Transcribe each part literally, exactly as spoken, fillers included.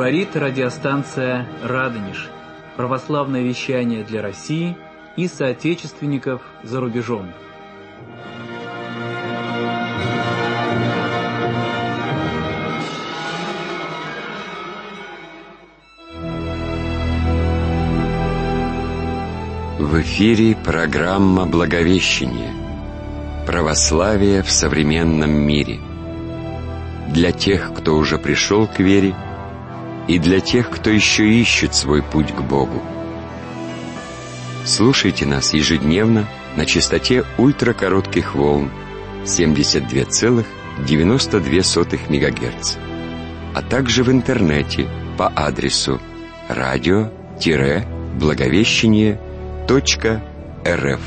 Говорит радиостанция «Радонеж». Православное вещание для России и соотечественников за рубежом. В эфире программа «Благовещение. Православие в современном мире». Для тех, кто уже пришел к вере, и для тех, кто еще ищет свой путь к Богу. Слушайте нас ежедневно на частоте ультракоротких волн семьдесят два целых девяносто две сотых мегагерца, а также в интернете по адресу радио-благовещение точка рф.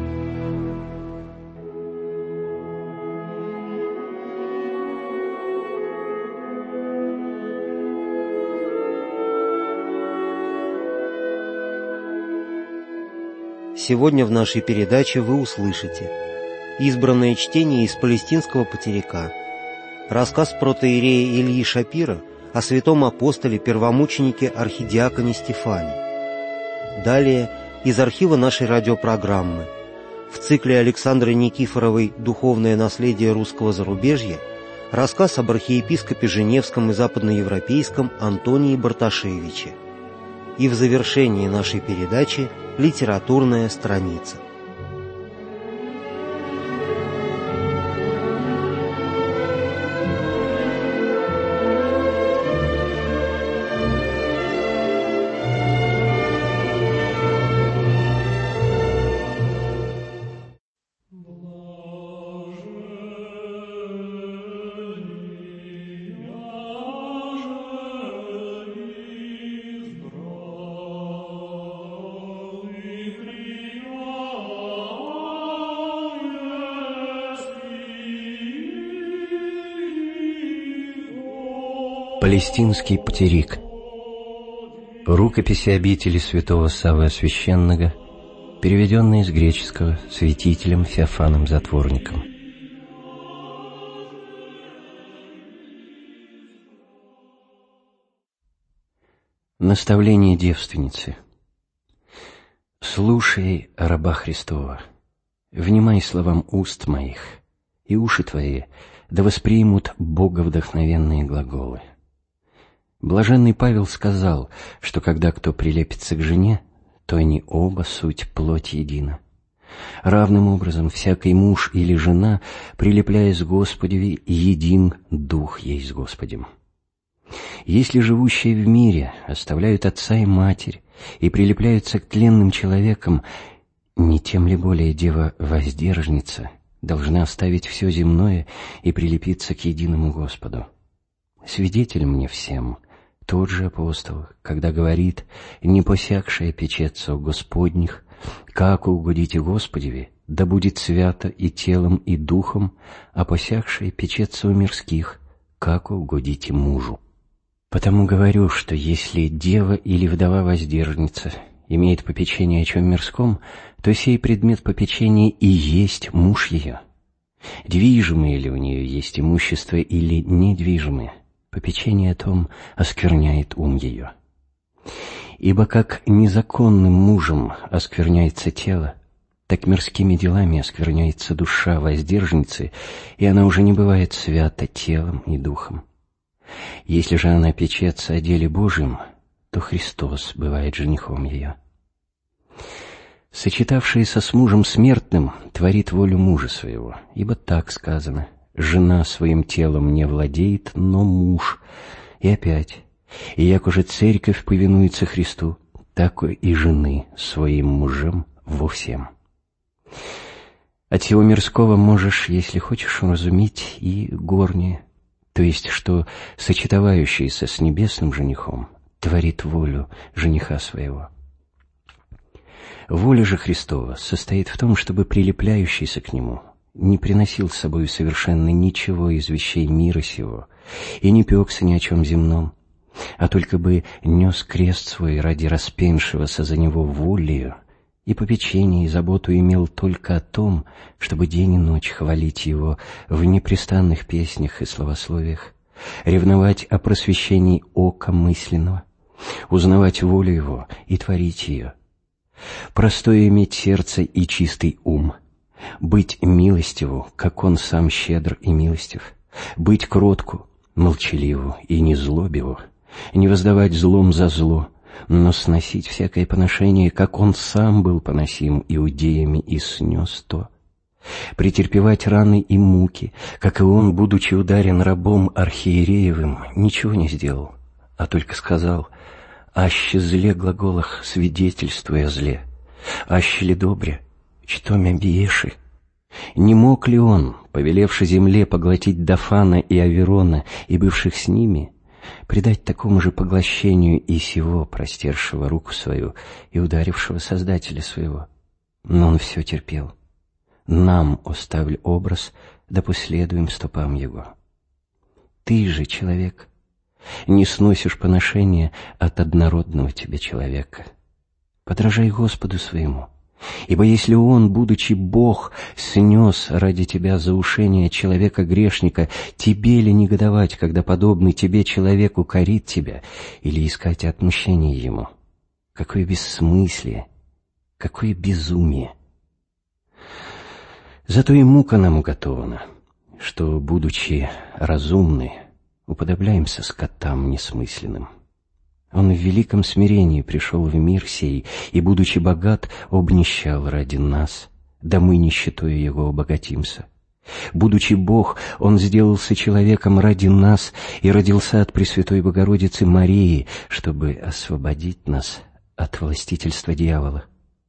Сегодня в нашей передаче вы услышите избранное чтение из палестинского патерика, рассказ протоиерея Ильи Шапира о святом апостоле первомученике архидиаконе Стефане. Далее из архива нашей радиопрограммы в цикле Александры Никифоровой «Духовное наследие русского зарубежья» рассказ об архиепископе Женевском и западноевропейском Антонии Барташевиче. И в завершении нашей передачи литературная страница. Палестинский патерик. Рукописи обители святого Саввы Священного, переведенные с греческого святителем Феофаном Затворником. Наставление девственницы. «Слушай, раба Христова, внимай словам уст моих, и уши твои да воспримут боговдохновенные глаголы. Блаженный Павел сказал, что когда кто прилепится к жене, то они оба суть плоть едина. Равным образом всякий муж или жена, прилепляясь к Господеве, един дух есть с Господем. Если живущие в мире оставляют отца и матерь и прилепляются к тленным человекам, не тем ли более дева-воздержница должна оставить все земное и прилепиться к единому Господу? Свидетель мне всем тот же апостол, когда говорит: «Не посягшая печется у Господних, как угодите Господеве, да будет свято и телом, и духом, а посягшая печется у мирских, как угодите мужу». Потому говорю, что если дева или вдова-воздержница имеет попечение о чем мирском, то сей предмет попечения и есть муж ее. Движимое ли у нее есть имущество или недвижимое, попечение о том оскверняет ум ее. Ибо как незаконным мужем оскверняется тело, так мирскими делами оскверняется душа воздержницы, и она уже не бывает свята телом и духом. Если же она печется о деле Божьем, то Христос бывает женихом ее. Сочетавшаяся с мужем смертным творит волю мужа своего, ибо так сказано: «Жена своим телом не владеет, но муж». И опять: «И як уже церковь повинуется Христу, так и жены своим мужем во всем». От всего мирского можешь, если хочешь, уразуметь и горнее, то есть, что сочетавающийся с небесным женихом творит волю жениха своего. Воля же Христова состоит в том, чтобы прилепляющийся к нему не приносил с собой совершенно ничего из вещей мира сего и не пекся ни о чем земном, а только бы нес крест свой ради распеншегося за него волею, и попечение и заботу имел только о том, чтобы день и ночь хвалить его в непрестанных песнях и словословиях, ревновать о просвещении ока мысленного, узнавать волю Его и творить ее, простое иметь сердце и чистый ум, быть милостиву, как Он сам щедр и милостив, быть кротку, молчаливу и незлобиву, не воздавать злом за зло, но сносить всякое поношение, как Он сам был поносим иудеями и снес то, претерпевать раны и муки, как и Он, будучи ударен рабом архиереевым, ничего не сделал, а только сказал: «Аще зле глаголах свидетельствуя зле, аще ли добре, что мя биеши». Не мог ли Он, повелевши земле поглотить Дафана и Аверона и бывших с ними, предать такому же поглощению и сего, простершего руку свою и ударившего Создателя своего? Но Он все терпел. Нам оставль образ, да последуем стопам Его. Ты же, человек, не сносишь поношения от однородного тебе человека. Подражай Господу своему, ибо если Он, будучи Бог, снес ради тебя заушение человека-грешника, тебе ли негодовать, когда подобный тебе человек укорит тебя, или искать отмщение ему? Какое бессмыслие, какое безумие! Зато и мука нам уготована, что, будучи разумны, уподобляемся скотам несмысленным. Он в великом смирении пришел в мир сей, и, будучи богат, обнищал ради нас, да мы нищетою Его обогатимся. Будучи Бог, Он сделался человеком ради нас и родился от Пресвятой Богородицы Марии, чтобы освободить нас от властительства дьявола.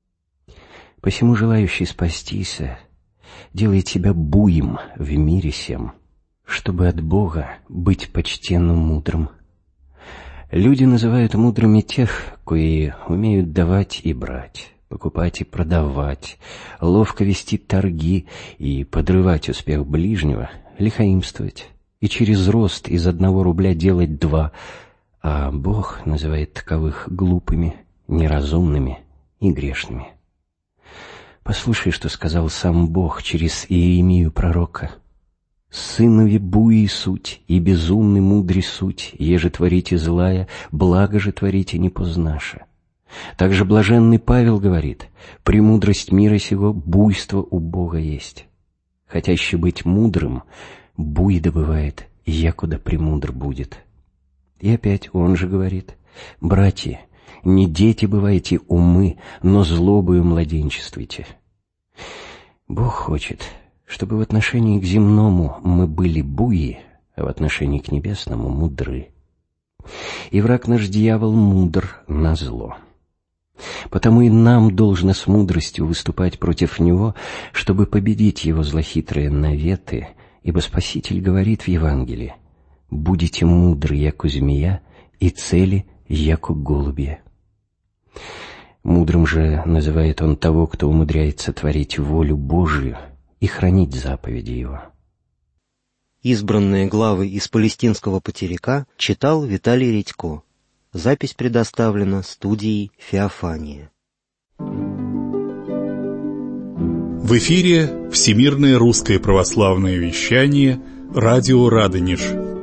Посему желающий спастися делает себя буем в мире сем, чтобы от Бога быть почтенным мудрым. Люди называют мудрыми тех, кои умеют давать и брать, покупать и продавать, ловко вести торги и подрывать успех ближнего, лихоимствовать и через рост из одного рубля делать два, а Бог называет таковых глупыми, неразумными и грешными. Послушай, что сказал сам Бог через Иеремию пророка: «Сынови буи суть, и безумны мудри суть, еже творите злая, благо же творите не познаша». Также блаженный Павел говорит: «Премудрость мира сего буйство у Бога есть». Хотяще быть мудрым, буй добывает, якуда премудр будет. И опять он же говорит: «Братья, не дети бывайте умы, но злобою младенчествуйте». Бог хочет, чтобы в отношении к земному мы были буи, а в отношении к небесному мудры. И враг наш дьявол мудр на зло. Потому и нам должно с мудростью выступать против него, чтобы победить его злохитрые наветы, ибо Спаситель говорит в Евангелии: «Будете мудры, яко змея, и цели, яко голубья». Мудрым же называет он того, кто умудряется творить волю Божию и хранить заповеди Его. Избранные главы из палестинского потеряка читал Виталий Редько. Запись предоставлена студией «Феофания». В эфире Всемирное русское православное вещание «Радио Радонеж».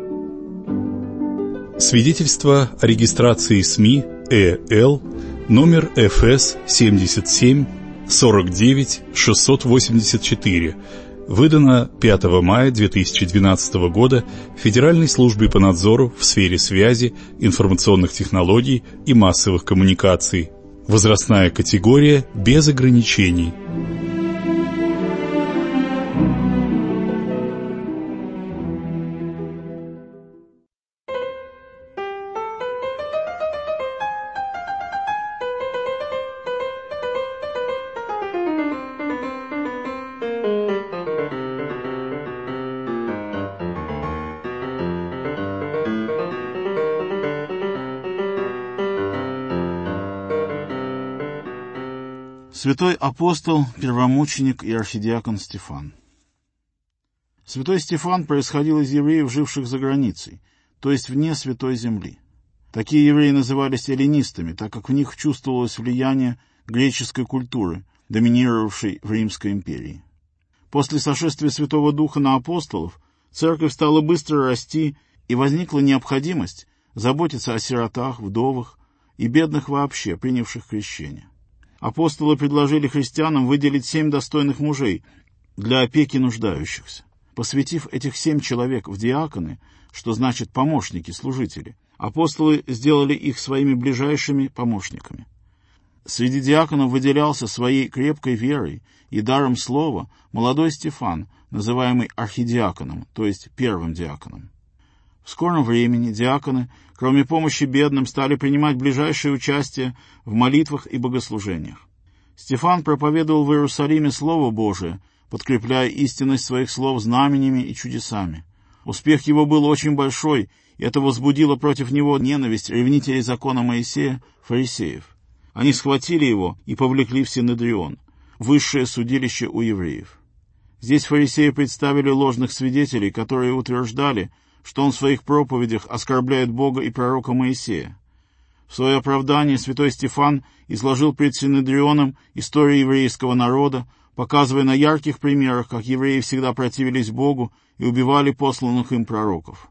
Свидетельство о регистрации СМИ ЭЛ номер эф эс семьдесят семь сорок девять шестьсот восемьдесят четыре, выдано пятого мая две тысячи двенадцатого года Федеральной службой по надзору в сфере связи, информационных технологий и массовых коммуникаций. Возрастная категория без ограничений. Святой апостол, первомученик и архидиакон Стефан. Святой Стефан происходил из евреев, живших за границей, то есть вне Святой Земли. Такие евреи назывались эллинистами, так как в них чувствовалось влияние греческой культуры, доминировавшей в Римской империи. После сошествия Святого Духа на апостолов церковь стала быстро расти и возникла необходимость заботиться о сиротах, вдовах и бедных вообще, принявших крещение. Апостолы предложили христианам выделить семь достойных мужей для опеки нуждающихся. Посвятив этих семь человек в диаконы, что значит помощники, служители, апостолы сделали их своими ближайшими помощниками. Среди диаконов выделялся своей крепкой верой и даром слова молодой Стефан, называемый архидиаконом, то есть первым диаконом. В скором времени диаконы, кроме помощи бедным, стали принимать ближайшее участие в молитвах и богослужениях. Стефан проповедовал в Иерусалиме Слово Божие, подкрепляя истинность своих слов знамениями и чудесами. Успех его был очень большой, и это возбудило против него ненависть ревнителей закона Моисея, фарисеев. Они схватили его и повлекли в Синедрион, высшее судилище у евреев. Здесь фарисеи представили ложных свидетелей, которые утверждали, что он в своих проповедях оскорбляет Бога и пророка Моисея. В свое оправдание святой Стефан изложил пред Синедрионом историю еврейского народа, показывая на ярких примерах, как евреи всегда противились Богу и убивали посланных им пророков.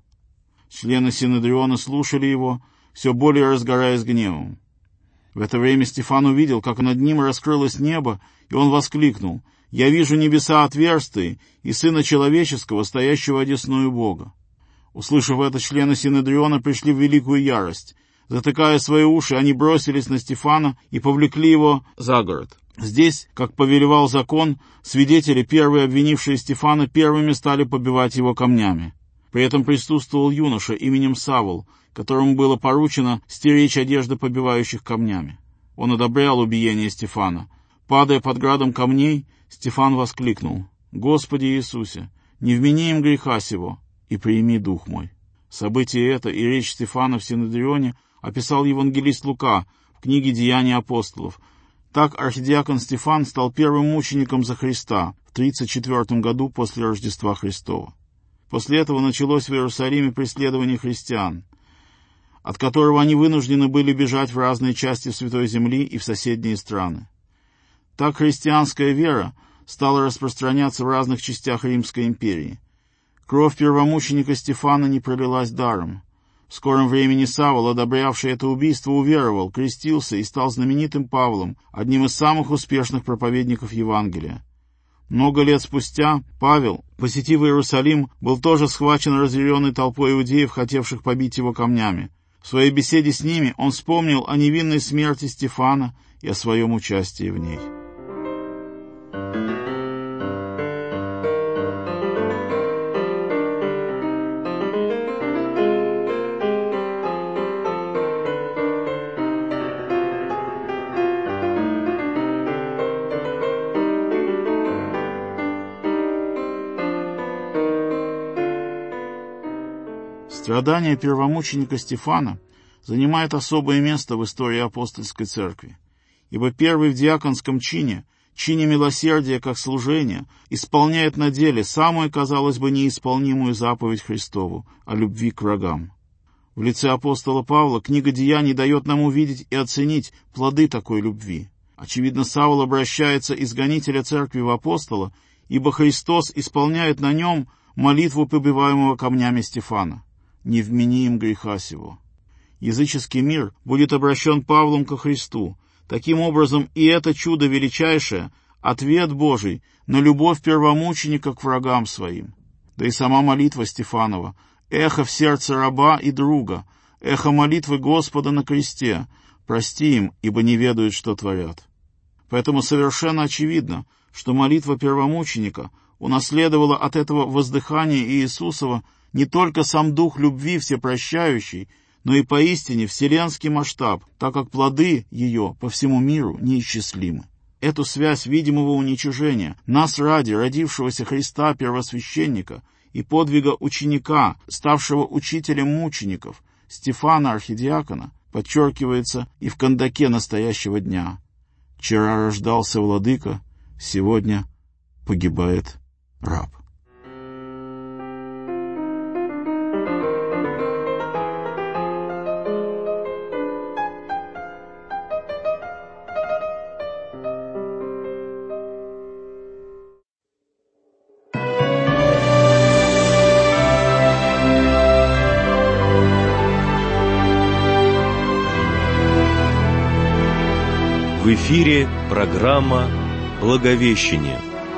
Члены Синедриона слушали его, все более разгораясь гневом. В это время Стефан увидел, как над ним раскрылось небо, и он воскликнул: «Я вижу небеса отверстые и Сына Человеческого, стоящего одесную Бога». Услышав это, члены Синедриона пришли в великую ярость. Затыкая свои уши, они бросились на Стефана и повлекли его за город. Здесь, как повелевал закон, свидетели, первые обвинившие Стефана, первыми стали побивать его камнями. При этом присутствовал юноша именем Савл, которому было поручено стеречь одежды побивающих камнями. Он одобрял убиение Стефана. Падая под градом камней, Стефан воскликнул: «Господи Иисусе, не вмени им греха сего, и прими дух мой». Событие это и речь Стефана в Синедрионе описал евангелист Лука в книге «Деяния апостолов». Так архидиакон Стефан стал первым мучеником за Христа в тридцать четвёртом году после Рождества Христова. После этого началось в Иерусалиме преследование христиан, от которого они вынуждены были бежать в разные части Святой Земли и в соседние страны. Так христианская вера стала распространяться в разных частях Римской империи. Кровь первомученика Стефана не пролилась даром. В скором времени Савл, одобрявший это убийство, уверовал, крестился и стал знаменитым Павлом, одним из самых успешных проповедников Евангелия. Много лет спустя Павел, посетив Иерусалим, был тоже схвачен разъяренной толпой иудеев, хотевших побить его камнями. В своей беседе с ними он вспомнил о невинной смерти Стефана и о своем участии в ней. Страдания первомученика Стефана занимает особое место в истории апостольской церкви, ибо первый в диаконском чине, чине милосердия как служения, исполняет на деле самую, казалось бы, неисполнимую заповедь Христову о любви к врагам. В лице апостола Павла книга «Деяний» дает нам увидеть и оценить плоды такой любви. Очевидно, Савл обращается из гонителя церкви в апостола, ибо Христос исполняет на нем молитву побиваемого камнями Стефана: «Не вмени им греха сего». Языческий мир будет обращен Павлом ко Христу. Таким образом, и это чудо величайшее — ответ Божий на любовь первомученика к врагам своим. Да и сама молитва Стефанова — эхо в сердце раба и друга, эхо молитвы Господа на кресте: «Прости им, ибо не ведают, что творят». Поэтому совершенно очевидно, что молитва первомученика унаследовала от этого воздыхания Иисусова не только сам дух любви всепрощающий, но и поистине вселенский масштаб, так как плоды ее по всему миру неисчислимы. Эту связь видимого уничижения нас ради родившегося Христа первосвященника и подвига ученика, ставшего учителем мучеников, Стефана архидиакона, подчеркивается и в кандаке настоящего дня. Вчера рождался владыка, сегодня погибает раб. В эфире программа «Благовещение».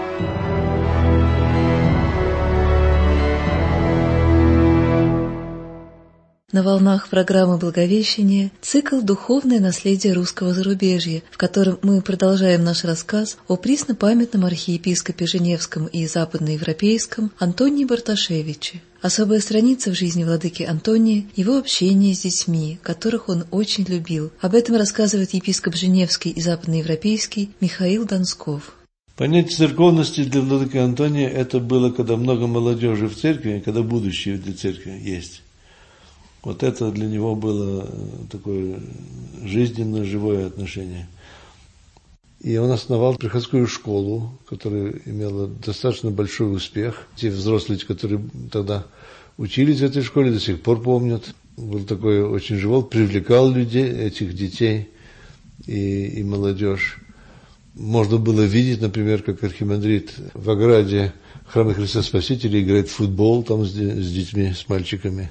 На волнах программы «Благовещение» цикл «Духовное наследие русского зарубежья», в котором мы продолжаем наш рассказ о преснопамятном архиепископе Женевском и западноевропейском Антонии Барташевиче. Особая страница в жизни владыки Антония – его общение с детьми, которых он очень любил. Об этом рассказывает епископ Женевский и западноевропейский Михаил Донсков. Понятие церковности для владыки Антония – это было, когда много молодежи в церкви, когда будущее для церкви есть. Вот это для него было такое жизненно живое отношение. И он основал приходскую школу, которая имела достаточно большой успех. Те взрослые, которые тогда учились в этой школе, до сих пор помнят. Был такой очень живой, привлекал людей, этих детей и, и молодежь. Можно было видеть, например, как архимандрит в ограде храма Христа Спасителя играет в футбол там с, с детьми, с мальчиками.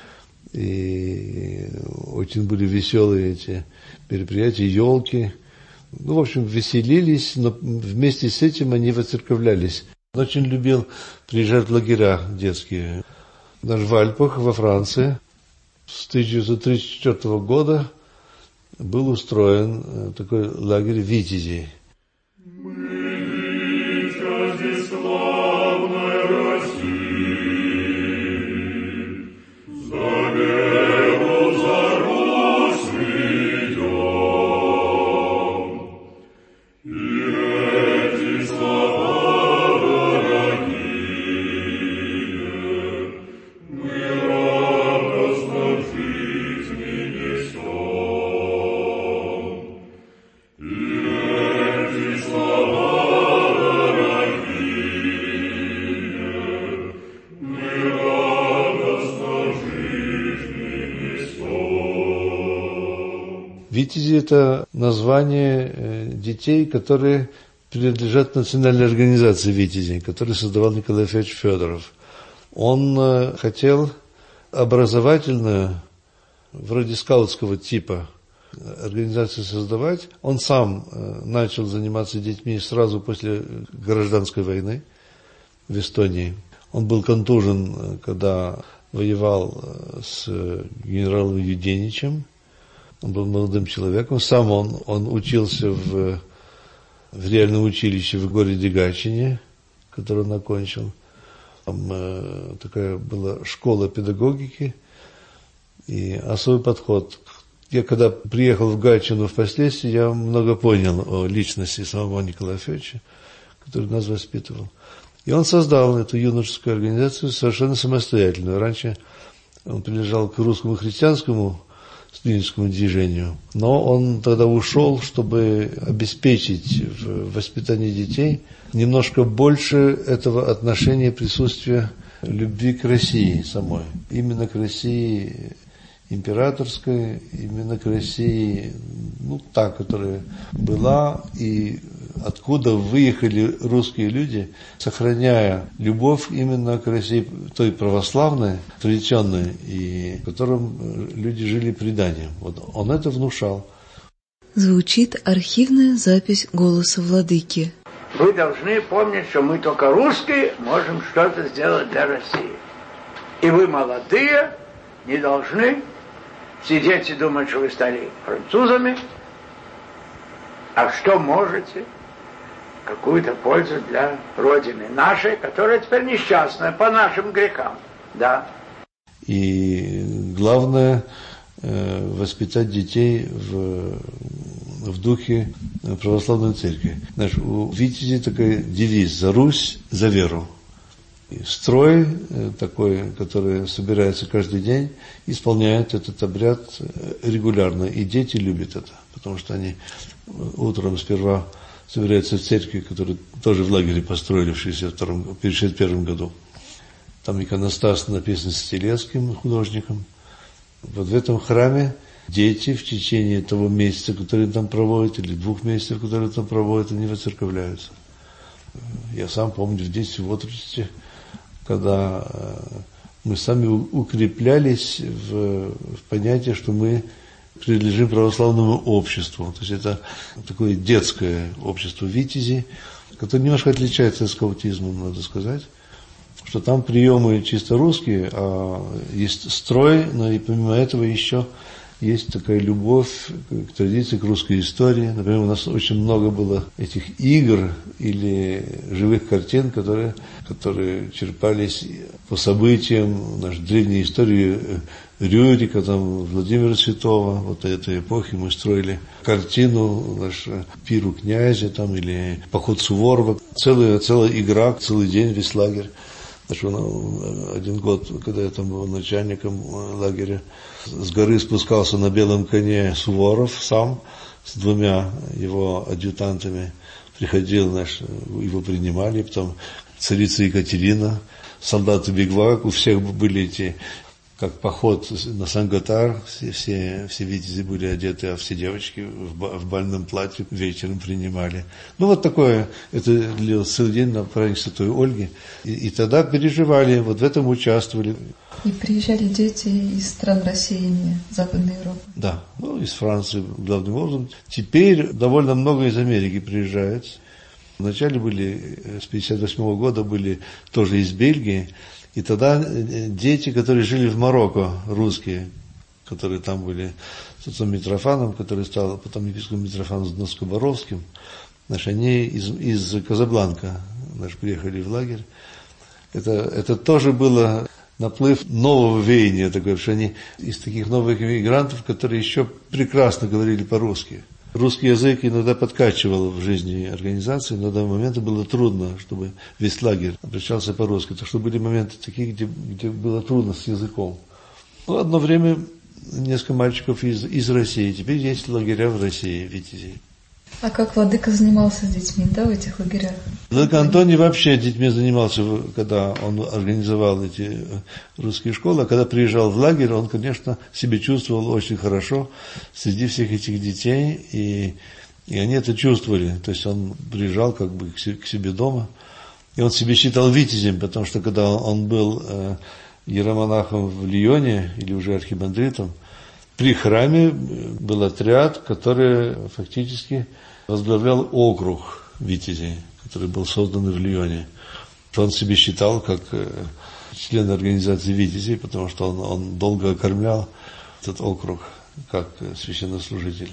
И очень были веселые эти мероприятия, елки. Ну, в общем, веселились, но вместе с этим они воцерковлялись. Он очень любил приезжать в лагеря детские. Даже в Альпах, во Франции, с тысяча девятьсот тридцать четвёртого года был устроен такой лагерь витязей. Витязи – это название детей, которые принадлежат национальной организации витязей, которую создавал Николай Федорович Федоров. Он хотел образовательную, вроде скаутского типа, организацию создавать. Он сам начал заниматься детьми сразу после гражданской войны в Эстонии. Он был контужен, когда воевал с генералом Юденичем. Он был молодым человеком. Сам он, он учился в, в реальном училище в городе Гатчине, которое он окончил. Там э, такая была школа педагогики и особый подход. Я когда приехал в Гатчину впоследствии, я много понял о личности самого Николая Федоровича, который нас воспитывал. И он создал эту юношескую организацию совершенно самостоятельную. Раньше он принадлежал к русскому христианскому студенческому движению, но он тогда ушел, чтобы обеспечить в воспитании детей немножко больше этого отношения, присутствия любви к России самой. Именно к России императорской, именно к России, ну, та, которая была, и откуда выехали русские люди, сохраняя любовь именно к России, той православной, традиционной, и которым люди жили преданием. Вот он это внушал. Звучит архивная запись голоса владыки. Вы должны помнить, что мы только русские можем что-то сделать для России. И вы, молодые, не должны сидеть и думать, что вы стали французами, а что можете, какую-то пользу для Родины нашей, которая теперь несчастная по нашим грехам. Да. И главное э, воспитать детей в, в духе православной церкви. Знаешь, у витязей такой девиз: «За Русь, за веру». И строй такой, который собирается каждый день, исполняет этот обряд регулярно. И дети любят это, потому что они утром сперва собираются в церкви, которую тоже в лагере построили в шестьдесят втором, в шестьдесят первом году. Там иконостас написан Стелецким художником. Вот в этом храме дети в течение того месяца, который там проводят, или двух месяцев, которые там проводят, они воцерковляются. Я сам помню в детстве, в возрасте, когда мы сами укреплялись в, в понятии, что мы принадлежим православному обществу. То есть это такое детское общество витязей, которое немножко отличается от скаутизма, надо сказать, что там приемы чисто русские, а есть строй, но и помимо этого еще есть такая любовь к традиции, к русской истории. Например, у нас очень много было этих игр или живых картин, которые, которые черпались по событиям нашей древней истории Рюрика, там, Владимира Святого, вот этой эпохи мы строили картину, наш пир у князя, там, или поход Суворова. Целая, целая игра, целый день, весь лагерь. Один год, когда я там был начальником лагеря, с горы спускался на белом коне Суворов сам, с двумя его адъютантами. Приходил наш, его принимали, потом царица Екатерина, солдаты Бегвак, у всех были эти, как поход на Санготар, все, все, все витязи были одеты, а все девочки в, в бальном платье вечером принимали. Ну вот такое, это длилось целый день на праздник Святой Ольги. И, и тогда переживали, вот в этом участвовали. И приезжали дети из стран России, Западной Европы. Да, ну из Франции главным образом. Теперь довольно много из Америки приезжает. Вначале были, с пятьдесят восьмого года были тоже из Бельгии. И тогда дети, которые жили в Марокко, русские, которые там были с отцом Митрофаном, который стал потом епископом Митрофаном Донско-Боровским, значит, они из, из Казабланка значит, приехали в лагерь. Это, это тоже было наплыв нового веяния, такое, что они из таких новых иммигрантов, которые еще прекрасно говорили по-русски. Русский язык иногда подкачивал в жизни организации, но на моменты было трудно, чтобы весь лагерь обращался по-русски. Так что были моменты такие, где, где было трудно с языком. Ну, одно время несколько мальчиков из, из России. Теперь есть лагеря в России, витязей. А как владыка занимался с детьми, да, в этих лагерях? Владыка Антоний вообще детьми занимался, когда он организовал эти русские школы. А когда приезжал в лагерь, он, конечно, себя чувствовал очень хорошо среди всех этих детей. И, и они это чувствовали. То есть он приезжал как бы к себе дома. И он себя считал витязем, потому что когда он был э, иеромонахом в Лионе, или уже архимандритом, при храме был отряд, который фактически возглавлял округ витязей, который был создан в Лионе. Он себя считал как член организации витязей, потому что он, он долго окормлял этот округ как священнослужитель.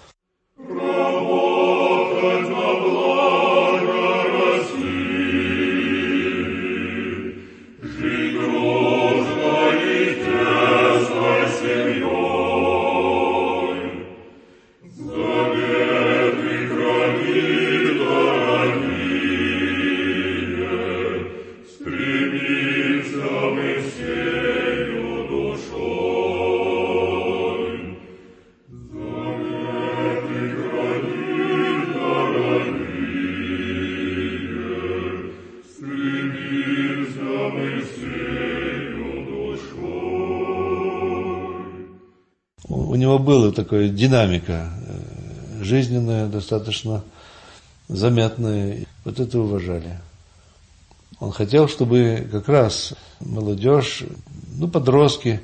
У него была такая динамика жизненная, достаточно заметная. Вот это уважали. Он хотел, чтобы как раз молодежь, ну, подростки,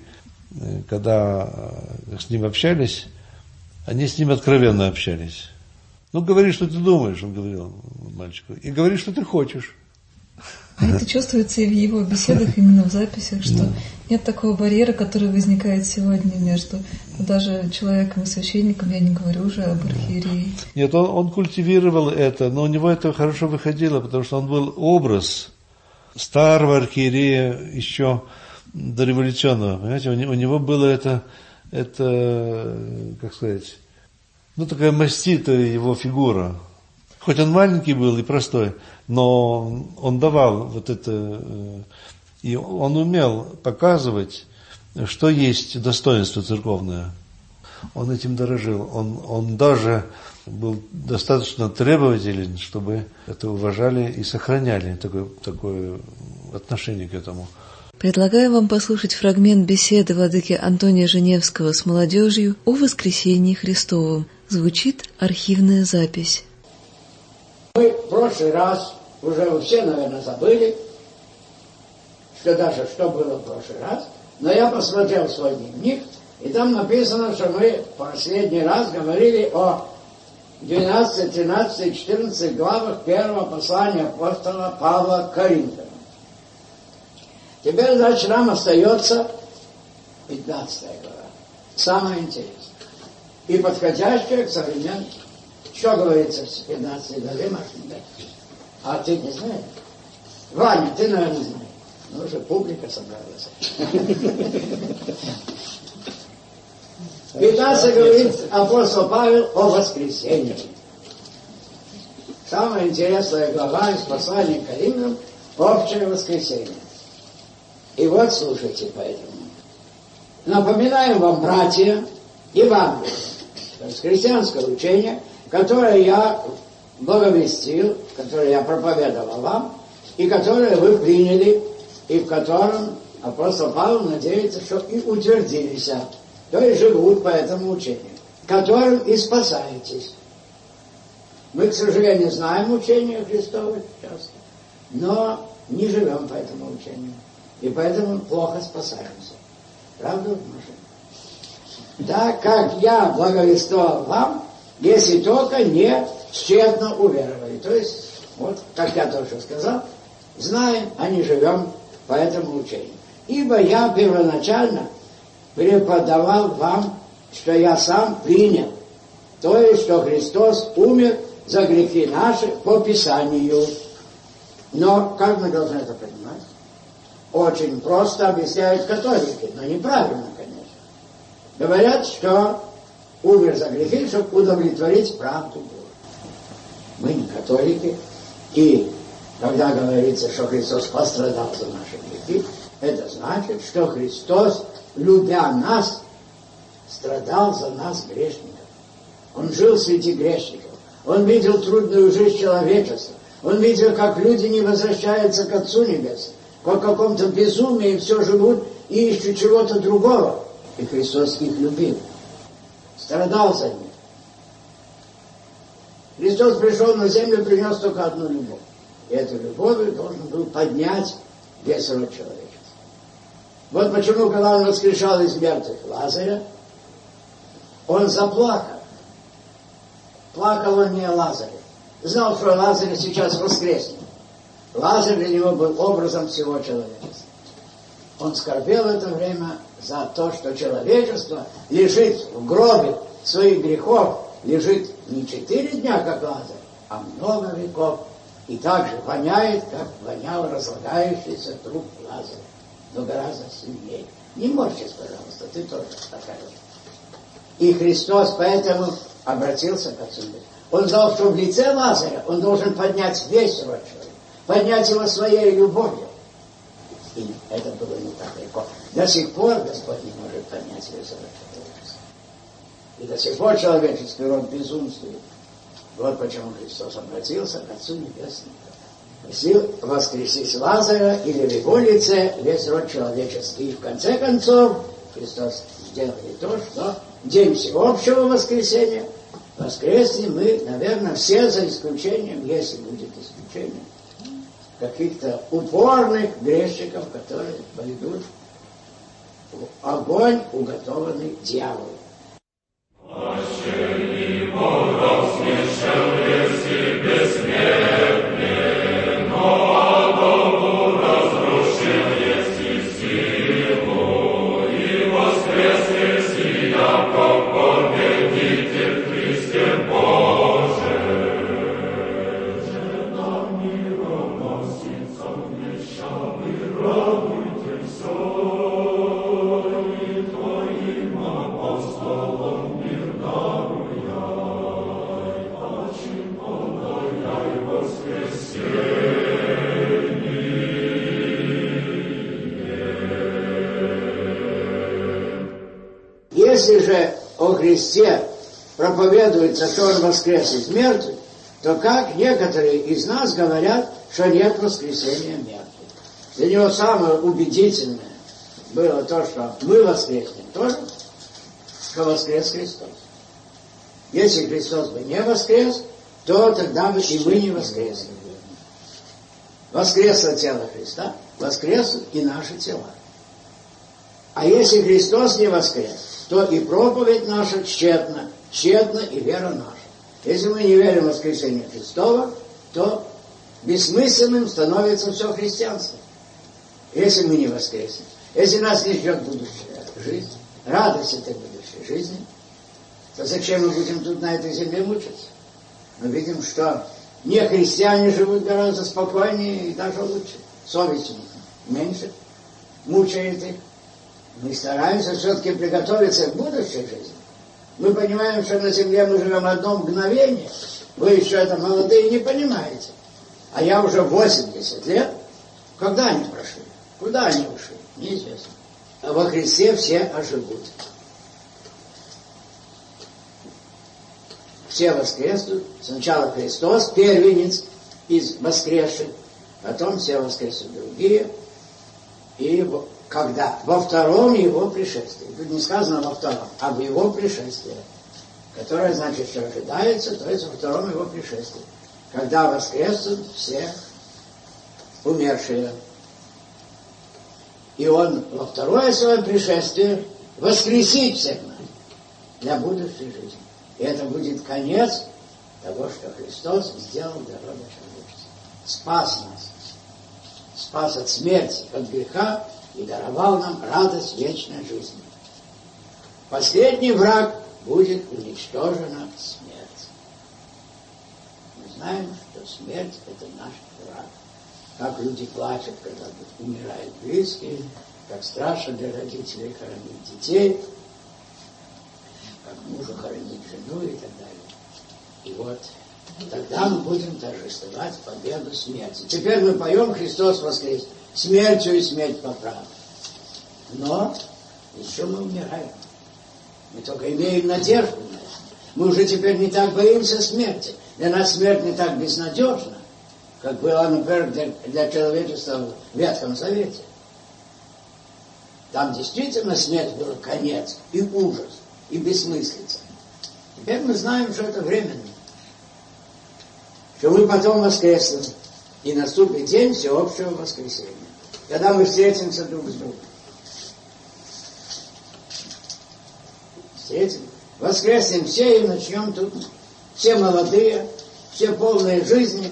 когда с ним общались, они с ним откровенно общались. Ну, говори, что ты думаешь, он говорил мальчику, и говори, что ты хочешь. А это чувствуется и в его беседах, именно в записях, что да. Нет такого барьера, который возникает сегодня между даже человеком и священником, я не говорю уже об архиерее. Нет, он, он культивировал это, но у него это хорошо выходило, потому что он был образ старого архиерея еще дореволюционного, понимаете, у него, у него было это, это, как сказать, ну такая маститая его фигура. Хоть он маленький был и простой, но он давал вот это, и он умел показывать, что есть достоинство церковное. Он этим дорожил. Он, он даже был достаточно требователен, чтобы это уважали и сохраняли, такое, такое отношение к этому. Предлагаю вам послушать фрагмент беседы владыки Антония Женевского с молодежью о воскресении Христовом. Звучит архивная запись. Мы в прошлый раз, уже вы все, наверное, забыли, что даже что было в прошлый раз, но я посмотрел свой дневник И там написано, что мы в последний раз говорили о двенадцати, тринадцати, четырнадцати главах первого послания апостола Павла к Коринфянам. Теперь, значит, нам остается пятнадцатая глава. Самое интересное. И подходящая к современному. Что говорится в пятнадцатой главе, Машенька? А ты не знаешь? Ваня, ты, наверное, знаешь. Ну, уже публика собралась. пятнадцать говорит апостол Павел о воскресении. Самая интересная глава из послания к Коринфянам — общее воскресенье. И вот слушайте поэтому. Напоминаем вам, братья, Евангелие, то есть христианское учение, которое я благовестил, которое я проповедовал вам, и которое вы приняли, и в котором апостол Павел надеется, что и утвердились, то есть живут по этому учению, которым и спасаетесь. Мы, к сожалению, знаем учение Христово часто, но не живем по этому учению, и поэтому плохо спасаемся. Правда, Маша? Так как я благовествовал вам, если только не тщетно уверовали. То есть, вот, как я только что сказал, знаем, а не живем по этому учению. Ибо я первоначально преподавал вам, что я сам принял, то есть, что Христос умер за грехи наши по Писанию. Но как мы должны это понимать? Очень просто объясняют католики, но неправильно, конечно. Говорят, что умер за грехи, чтобы удовлетворить правду Божию. Мы не католики, и когда говорится, что Христос пострадал за наши грехи, это значит, что Христос, любя нас, страдал за нас, грешников. Он жил среди грешников. Он видел трудную жизнь человечества. Он видел, как люди не возвращаются к Отцу Небесному, по каком-то безумии все живут и ищут чего-то другого. И Христос их любил. Страдал за них. Христос пришел на землю и принес только одну любовь. И эту любовь должен был поднять весь род человечества. Вот почему, когда он воскрешал из мертвых Лазаря, он заплакал. Плакал он не о Лазаре. Знал, что Лазарь сейчас воскреснет. Лазарь для него был образом всего человечества. Он скорбел в это время за то, что человечество лежит в гробе своих грехов, лежит не четыре дня, как Лазарь, а много веков, и также воняет, как вонял разлагающийся труп Лазаря, но гораздо сильнее. Не морщись, пожалуйста, ты тоже такая. И Христос поэтому обратился к Отцу. Он знал, что в лице Лазаря он должен поднять весь род человека, поднять его своей любовью. И это было не так легко. До сих пор Господь не может поднять весь род человечества. И до сих пор человеческий род безумствует. Вот почему Христос обратился к Отцу Небесному. Просил воскресить Лазаря, или в его лице весь род человеческий. И в конце концов Христос сделал то, что день всеобщего воскресения воскреснем мы, наверное, все за исключением, если будет исключение, каких-то упорных грешников, которые пойдут в огонь, уготованный дьяволу. Если же о Христе проповедуется, что Он воскрес из мертвых, то как некоторые из нас говорят, что нет воскресения мертвых. Для него самое убедительное было то, что мы воскреснем тоже, что воскрес Христос. Если Христос бы не воскрес, то тогда бы и мы не воскресли. Воскресло тело Христа, воскреснут и наши тела. А если Христос не воскрес, то и проповедь наша тщетна, тщетна и вера наша. Если мы не верим в воскресение Христова, то бессмысленным становится все христианство. Если мы не воскреснем, если нас не ждет будущая жизнь, радость этой будущей жизни, то зачем мы будем тут на этой земле мучиться? Мы видим, что не христиане живут гораздо спокойнее и даже лучше. Совесть у них меньше, мучает их. Мы стараемся все-таки приготовиться к будущей жизни. Мы понимаем, что на земле мы живем одно мгновение. Вы еще это молодые не понимаете. А я уже восемьдесят лет. Когда они прошли? Куда они ушли? Неизвестно. А во Христе все оживут. Все воскреснут. Сначала Христос, первенец из воскресших. Потом все воскреснут другие. И когда? Во втором его пришествии. Тут не сказано во втором, а в его пришествии. Которое значит, что ожидается, то есть во втором его пришествии. Когда воскреснут все умершие. И он во второе свое пришествие воскресит всех нас для будущей жизни. И это будет конец того, что Христос сделал для рода человечества. Спас нас. Спас от смерти, от греха и даровал нам радость вечной жизни. Последний враг будет уничтожена смерть. Мы знаем, что смерть – это наш враг. Как люди плачут, когда умирают близкие, как страшно для родителей хоронить детей, как мужа хоронить жену и так далее. И вот тогда мы будем торжествовать победу смерти. Теперь мы поем «Христос воскрес», смертью и смерть поправ. Но еще мы умираем. Мы только имеем надежду на это. Мы уже теперь не так боимся смерти. Для нас смерть не так безнадежна, как была, например, для, для человечества в Ветхом Завете. Там действительно смерть была конец, и ужас, и бессмыслица. Теперь мы знаем, что это временно. Что мы потом воскреснем, и наступит день всеобщего воскресения, когда мы встретимся друг с другом. Встретим, воскреснем все и начнем тут, все молодые, все полные жизни.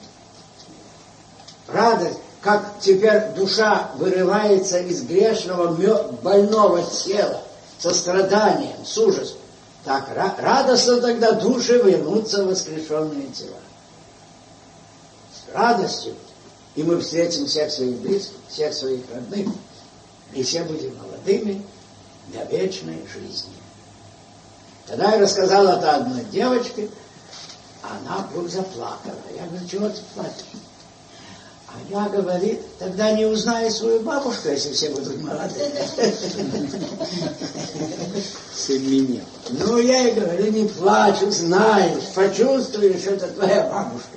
Радость, как теперь душа вырывается из грешного, больного тела, со страданием, с ужасом. Так радостно тогда души вернутся в воскрешенные тела. С радостью. И мы встретим всех своих близких, всех своих родных. И все будем молодыми для вечной жизни. Тогда я рассказал это одной девочке, она вдруг заплакала. Я говорю, чего ты плачешь? А я, говорит, тогда не узнаю свою бабушку, если все будут молодые. Меня. Ну, я ей говорю, не плачь, узнаешь, почувствуешь, что это твоя бабушка.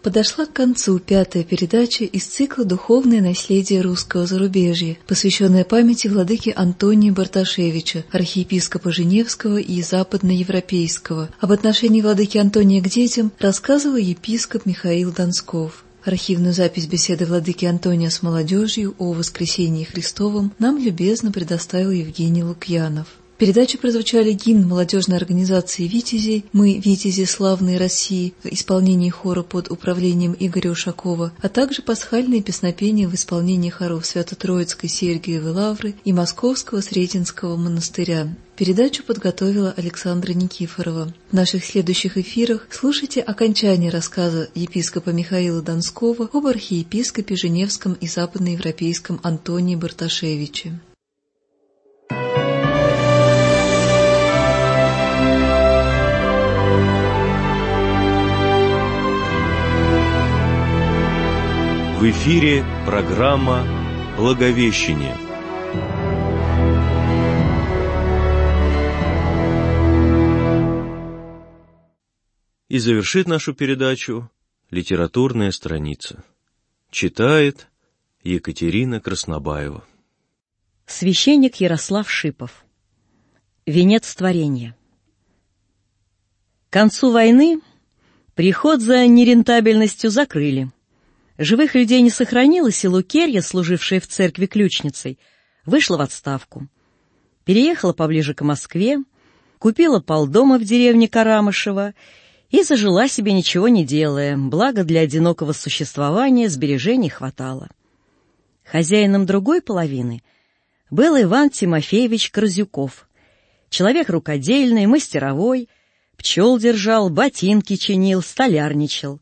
Подошла к концу пятая передача из цикла «Духовное наследие русского зарубежья», посвященная памяти владыки Антония Барташевича, архиепископа Женевского и западноевропейского. Об отношении владыки Антония к детям рассказывал епископ Михаил Донсков. Архивную запись беседы владыки Антония с молодежью о воскресении Христовом нам любезно предоставил Евгений Лукьянов. В передаче прозвучали гимн молодежной организации «Витязи» «Мы, Витязи славной России» в исполнении хора под управлением Игоря Ушакова, а также пасхальные песнопения в исполнении хоров Свято-Троицкой Сергиевой Лавры и Московского Сретенского монастыря. Передачу подготовила Александра Никифорова. В наших следующих эфирах слушайте окончание рассказа епископа Михаила Донского об архиепископе Женевском и западноевропейском Антонии Барташевиче. В эфире программа «Благовещение». И завершит нашу передачу литературная страница. Читает Екатерина Краснобаева. Священник Ярослав Шипов. Венец творения. К концу войны приход за нерентабельностью закрыли. Живых людей не сохранилось, и Лукерья, служившая в церкви ключницей, вышла в отставку. Переехала поближе к Москве, купила полдома в деревне Карамышево и зажила себе ничего не делая, благо для одинокого существования сбережений хватало. Хозяином другой половины был Иван Тимофеевич Корзюков, человек рукодельный, мастеровой, пчел держал, ботинки чинил, столярничал.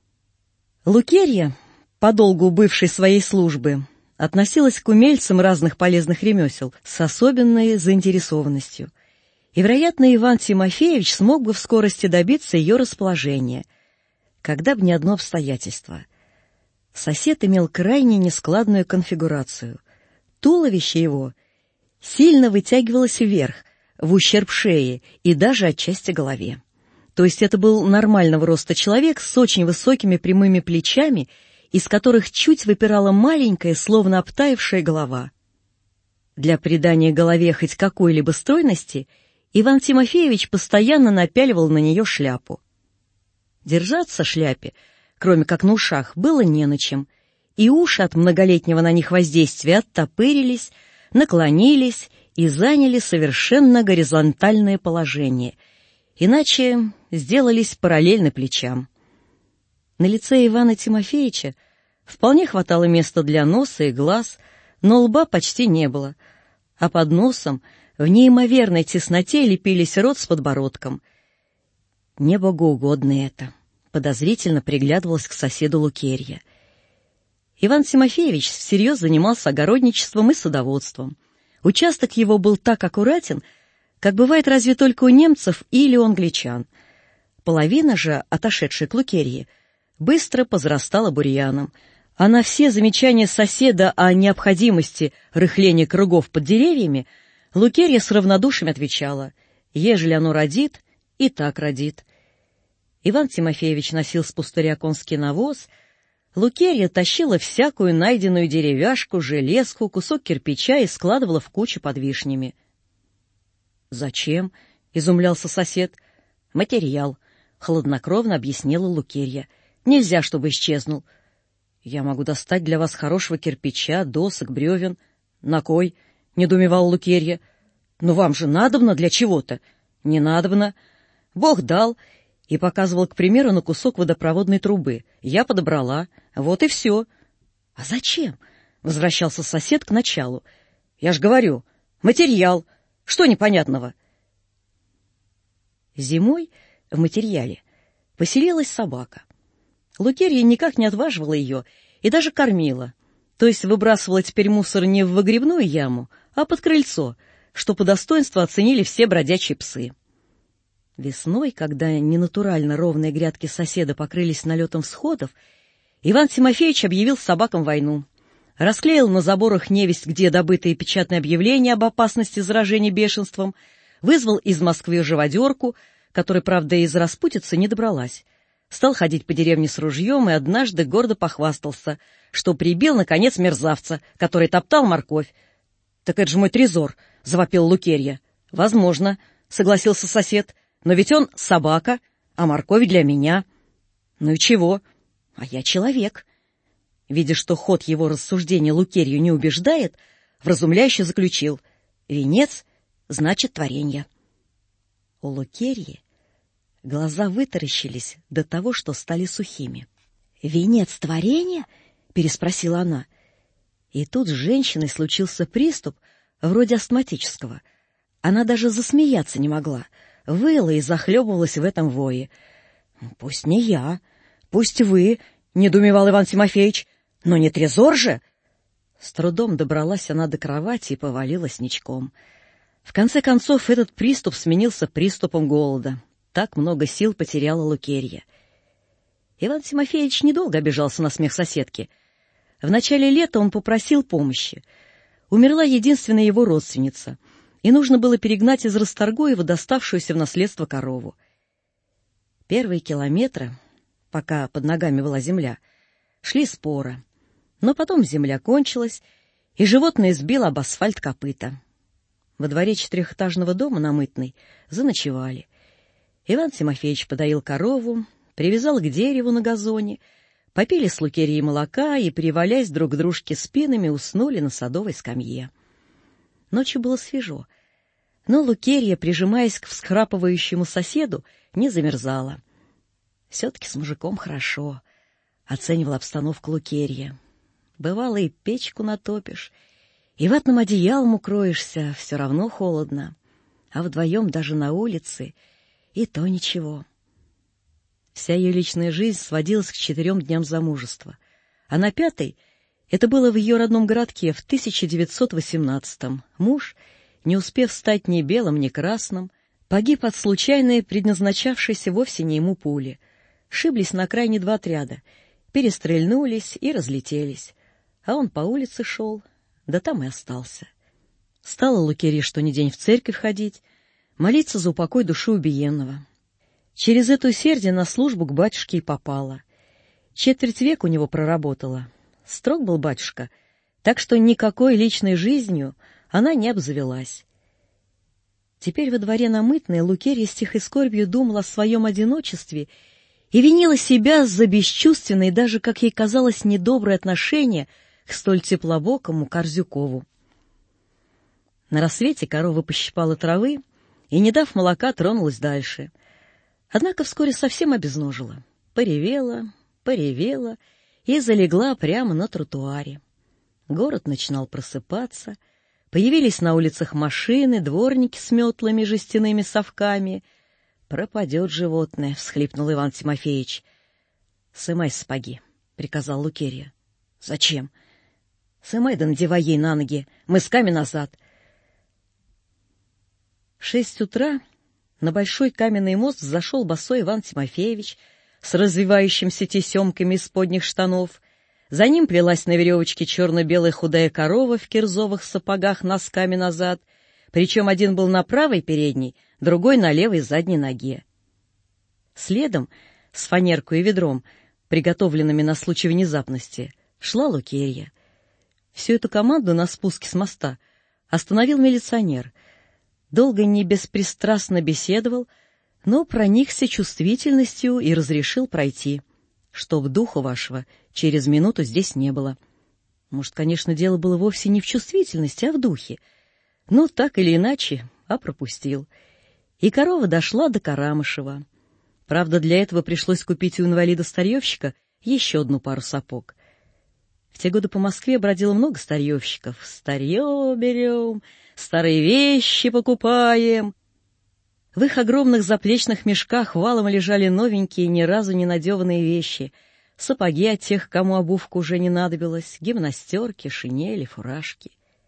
Лукерья, подолгу бывшей своей службы, относилась к умельцам разных полезных ремесел с особенной заинтересованностью. И, вероятно, Иван Тимофеевич смог бы в скорости добиться ее расположения, когда бы не одно обстоятельство. Сосед имел крайне нескладную конфигурацию. Туловище его сильно вытягивалось вверх, в ущерб шее и даже отчасти голове. То есть это был нормального роста человек с очень высокими прямыми плечами, из которых чуть выпирала маленькая, словно обтаившая голова. Для придания голове хоть какой-либо стройности Иван Тимофеевич постоянно напяливал на нее шляпу. Держаться шляпе, кроме как на ушах, было не на чем, и уши от многолетнего на них воздействия оттопырились, наклонились и заняли совершенно горизонтальное положение, иначе сделались параллельно плечам. На лице Ивана Тимофеевича вполне хватало места для носа и глаз, но лба почти не было, а под носом в неимоверной тесноте лепились рот с подбородком. Небогоугодно это, подозрительно приглядывалась к соседу Лукерья. Иван Тимофеевич всерьез занимался огородничеством и садоводством. Участок его был так аккуратен, как бывает разве только у немцев или у англичан. Половина же, отошедшая к Лукерье, быстро позрастала бурьяном, а на все замечания соседа о необходимости рыхления кругов под деревьями Лукерья с равнодушием отвечала: ежели оно родит, и так родит. Иван Тимофеевич носил с пустыря конский навоз, Лукерья тащила всякую найденную деревяшку, железку, кусок кирпича и складывала в кучу под вишнями. «Зачем?» — изумлялся сосед. «Материал», — хладнокровно объяснила Лукерья. «Нельзя, чтобы исчезнул. Я могу достать для вас хорошего кирпича, досок, бревен». «На кой?» — недоумевала Лукерья. «Ну вам же надобно для чего-то». «Не надобно. Бог дал». И показывал, к примеру, на кусок водопроводной трубы. Я подобрала. Вот и все. «А зачем?» — возвращался сосед к началу. «Я ж говорю, материал. Что непонятного?» Зимой в материале поселилась собака. Лукерья никак не отваживала ее и даже кормила, то есть выбрасывала теперь мусор не в выгребную яму, а под крыльцо, что по достоинству оценили все бродячие псы. Весной, когда ненатурально ровные грядки соседа покрылись налетом всходов, Иван Тимофеевич объявил собакам войну. Расклеил на заборах невесть где добытые печатные объявления об опасности заражения бешенством, вызвал из Москвы живодерку, которая, правда, из распутицы не добралась. Стал ходить по деревне с ружьем и однажды гордо похвастался, что прибил, наконец, мерзавца, который топтал морковь. — Так это же мой трезор, — завопил Лукерья. — Возможно, — согласился сосед, — но ведь он собака, а морковь для меня. — Ну и чего? А я человек. Видя, что ход его рассуждения Лукерью не убеждает, вразумляюще заключил: венец значит творенье. У Лукерьи глаза вытаращились до того, что стали сухими. «Венец творения?» — переспросила она. И тут с женщиной случился приступ, вроде астматического. Она даже засмеяться не могла, выла и захлебывалась в этом вое. «Пусть не я, пусть вы», — недоумевал Иван Тимофеевич, — «но не трезор же». С трудом добралась она до кровати и повалилась ничком. В конце концов, этот приступ сменился приступом голода. Так много сил потеряла Лукерья. Иван Тимофеевич недолго обижался на смех соседки. В начале лета он попросил помощи. Умерла единственная его родственница, и нужно было перегнать из Расторгуева доставшуюся в наследство корову. Первые километры, пока под ногами была земля, шли споро. Но потом земля кончилась, и животное сбило об асфальт копыта. Во дворе четырехэтажного дома на Мытной заночевали. Иван Тимофеевич подоил корову, привязал к дереву на газоне, попили с Лукерьей молока и, привалясь друг к дружке спинами, уснули на садовой скамье. Ночью было свежо, но Лукерья, прижимаясь к всхрапывающему соседу, не замерзала. «Все-таки с мужиком хорошо», — оценивала обстановку Лукерья. «Бывало, и печку натопишь, и ватным одеялом укроешься, все равно холодно, а вдвоем даже на улице и то ничего». Вся ее личная жизнь сводилась к четырем дням замужества, а на пятый, это было в ее родном городке в тысяча девятьсот восемнадцатом, муж, не успев стать ни белым, ни красным, погиб от случайной, предназначавшейся вовсе не ему пули. Шиблись на окраине два отряда, перестрельнулись и разлетелись, а он по улице шел, да там и остался. Стала Лукерья что ни день в церковь ходить, молиться за упокой души убиенного. Через это усердие на службу к батюшке и попала. Четверть века у него проработала. Строг был батюшка, так что никакой личной жизнью она не обзавелась. Теперь во дворе на Мытной Лукерья с тихой скорбью думала о своем одиночестве и винила себя за бесчувственное и даже, как ей казалось, недоброе отношение к столь теплобокому Корзюкову. На рассвете корова пощипала травы и, не дав молока, тронулась дальше. Однако вскоре совсем обезножила, поревела, поревела и залегла прямо на тротуаре. Город начинал просыпаться, появились на улицах машины, дворники с метлами, жестяными совками. «Пропадет животное», — всхлипнул Иван Тимофеевич. «Сымай сапоги», — приказал Лукерья. «Зачем?» «Сымай да надевай ей на ноги, мысками назад». В шесть утра на большой каменный мост взошел босой Иван Тимофеевич с развивающимся тесемками из подних штанов. За ним плелась на веревочке черно-белая худая корова в кирзовых сапогах носками назад, причем один был на правой передней, другой на левой задней ноге. Следом, с фанеркой и ведром, приготовленными на случай внезапности, шла Лукерья. Всю эту команду на спуске с моста остановил милиционер. Долго не беспристрастно беседовал, но проникся чувствительностью и разрешил пройти, чтоб духу вашего через минуту здесь не было. Может, конечно, дело было вовсе не в чувствительности, а в духе, но так или иначе, а пропустил. И корова дошла до Карамышева. Правда, для этого пришлось купить у инвалида-старьевщика еще одну пару сапог. В те годы по Москве бродило много старьевщиков. «Старье берем, старые вещи покупаем». В их огромных заплечных мешках валом лежали новенькие, ни разу не надеванные вещи. Сапоги от тех, кому обувка уже не надобилась, гимнастерки, шинели, фуражки.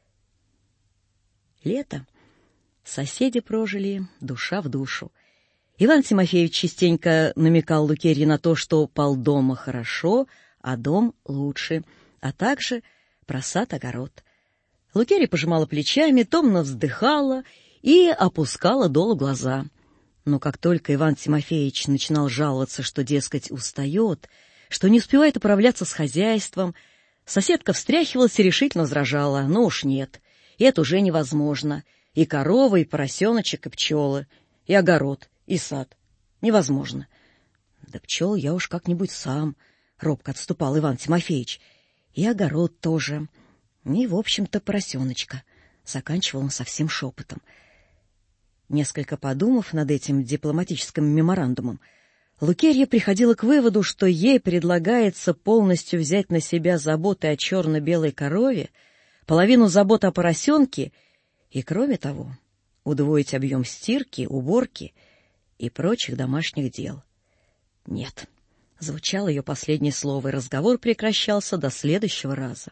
Лето. Соседи прожили, душа в душу. Иван Тимофеевич частенько намекал Лукерье на то, что полдома хорошо, а дом лучше, а также про сад-огород. Лукерья пожимала плечами, томно вздыхала и опускала долу глаза. Но как только Иван Тимофеевич начинал жаловаться, что, дескать, устает, что не успевает управляться с хозяйством, соседка встряхивалась и решительно возражала: ну уж нет, это уже невозможно. И корова, и поросеночек, и пчелы, и огород, и сад. Невозможно. Да пчел я уж как-нибудь сам, — робко отступал Иван Тимофеевич. И огород тоже. И, в общем-то, поросеночка. Заканчивал он совсем шепотом. Несколько подумав над этим дипломатическим меморандумом, Лукерья приходила к выводу, что ей предлагается полностью взять на себя заботы о черно-белой корове, половину забот о поросенке и, кроме того, удвоить объем стирки, уборки и прочих домашних дел. Нет, звучало ее последнее слово, и разговор прекращался до следующего раза.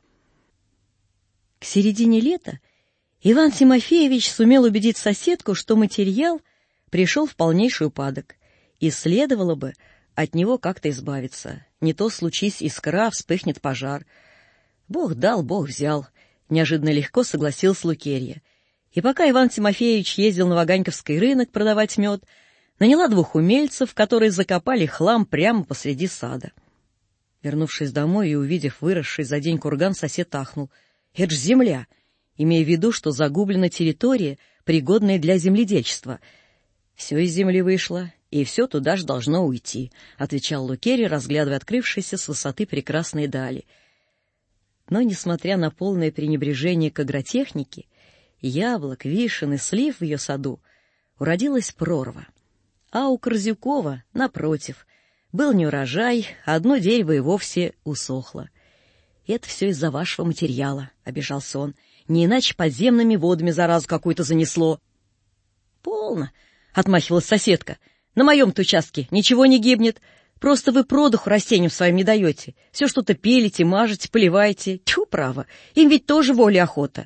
К середине лета Иван Тимофеевич сумел убедить соседку, что материал пришел в полнейший упадок, и следовало бы от него как-то избавиться. Не то случись искра, вспыхнет пожар. Бог дал, Бог взял. Неожиданно легко согласилась Лукерья. И пока Иван Тимофеевич ездил на Ваганьковский рынок продавать мед, наняла двух умельцев, которые закопали хлам прямо посреди сада. Вернувшись домой и увидев выросший за день курган, сосед ахнул: «Это ж земля!» имея в виду, что загублена территория, пригодная для земледельчества. «Все из земли вышло, и все туда же должно уйти», — отвечал Лукерья, разглядывая открывшиеся с высоты прекрасные дали. Но, несмотря на полное пренебрежение к агротехнике, яблок, вишен и слив в ее саду уродилась прорва. А у Корзюкова, напротив, был неурожай, а одно дерево и вовсе усохло. «Это все из-за вашего материала», — обижался он. «Не иначе подземными водами заразу какую-то занесло». «Полно», — отмахивалась соседка. «На моем-то участке ничего не гибнет. Просто вы продуху растениям своим не даете. Все что-то пилите, мажете, поливаете. Тьфу, право, им ведь тоже воля и охота».